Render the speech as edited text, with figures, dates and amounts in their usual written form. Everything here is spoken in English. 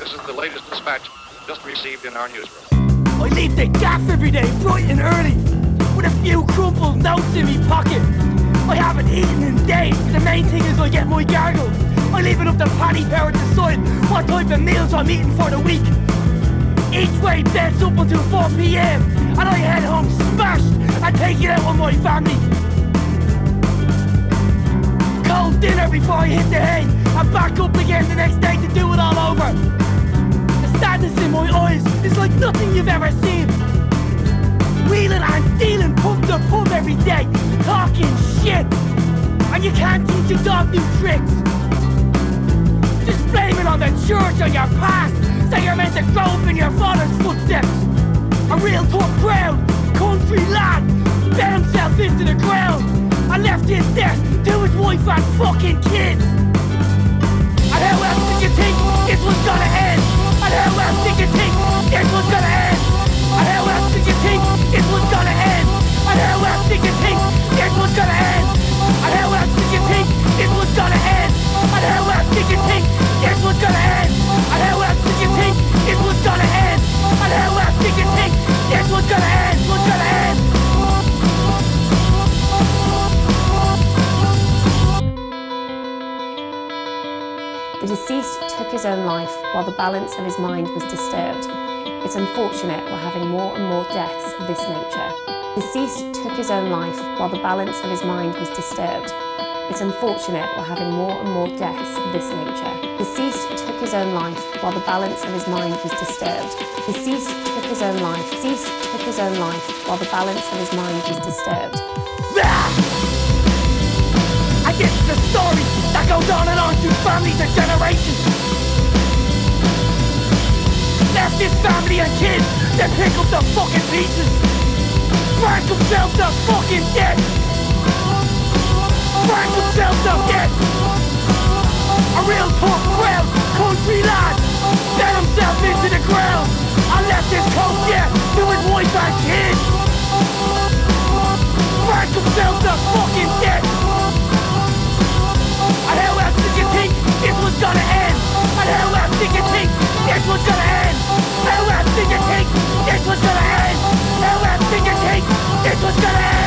This is the latest dispatch just received in our newsroom. I leave the gaff every day bright and early with a few crumpled notes in me pocket. I haven't eaten in days, but the main thing is I get my gargle. I leave it up to Paddy Power to decide what type of meals I'm eating for the week. Each way beds up until 4 p.m. and I head home smashed and take it out on my family. Cold dinner before I hit the hay and back up again the next day to do it all over. The sadness in my eyes is like nothing you've ever seen. Wheeling and dealing pub to pub every day, talking shit. And you can't teach your dog new tricks. Just blame it on the church or your past. Say you're meant to grow up in your father's footsteps. A real tough crowd, country lad, bet himself into the ground and left his death to his wife and fucking kids. And how else did you think this was gonna end? And how else did you think this was gonna end? And how else did you think this was gonna end? And how else did you think this was gonna end? And how else did you think this was gonna end? And how else did you think this was gonna end? And how else did you think this was gonna end? And how else did you think this was gonna end? Was gonna end? The deceased took his own life while the balance of his mind was disturbed. It's unfortunate we're having more and more deaths of this nature. The deceased took his own life while the balance of his mind was disturbed. It's unfortunate we're having more and more deaths of this nature. Deceased took his own life while the balance of his mind was disturbed. Deceased took his own life. Deceased took his own life while the balance of his mind was disturbed. And this is a story that goes on and on through families and generations. Left his family and kids, then pick up the fucking pieces. Drank himself to fucking death. Drank himself to death. A real tough crowd, country lad, bet himself into the ground and left his coat, yeah, to his wife and kids. Drank himself to fucking death. And how else did you think this was gonna end? And how else did you think this was gonna end? How else did you think this was gonna end? How else did you think this was gonna end?